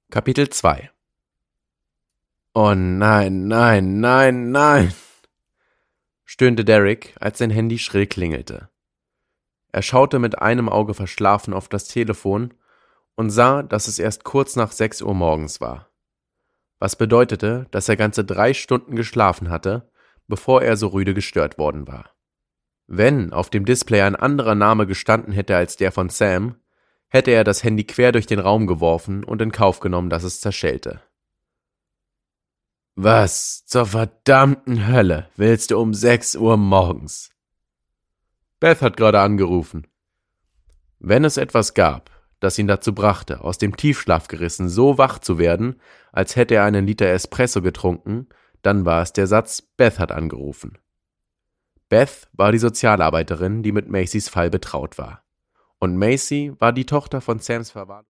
Kapitel 2 »Oh nein, nein, nein, nein«, stöhnte Derek, als sein Handy schrill klingelte. Er schaute mit einem Auge verschlafen auf das Telefon und sah, dass es erst kurz nach 6 Uhr morgens war. Was bedeutete, dass er ganze 3 Stunden geschlafen hatte, bevor er so rüde gestört worden war. Wenn auf dem Display ein anderer Name gestanden hätte als der von Sam, hätte er das Handy quer durch den Raum geworfen und in Kauf genommen, dass es zerschellte. »Was zur verdammten Hölle willst du um 6 Uhr morgens?« »Beth hat gerade angerufen.« Wenn es etwas gab, das ihn dazu brachte, aus dem Tiefschlaf gerissen, so wach zu werden, als hätte er einen Liter Espresso getrunken, dann war es der Satz, Beth hat angerufen. Beth war die Sozialarbeiterin, die mit Macys Fall betraut war. Und Macy war die Tochter von Sams Verwaltung.